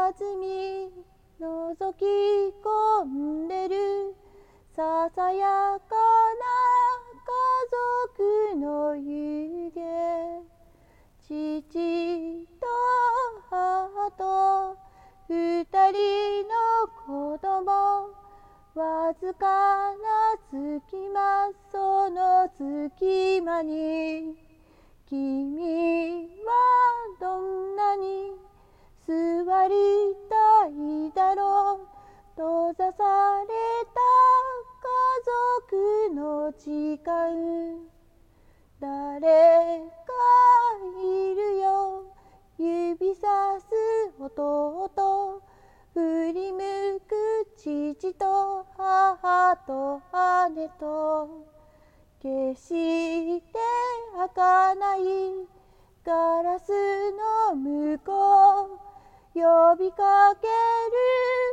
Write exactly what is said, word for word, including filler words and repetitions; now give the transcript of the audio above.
み覗き込んでるささやかな家族の湯気、父と母と二人の子供、わずかな隙間、その隙間に君はどんなに座りたいだろう。閉ざされた家族の時間、誰かいるよ、指さす弟、振り向く父と母と姉と、決して開かないガラスの向こう、呼びかける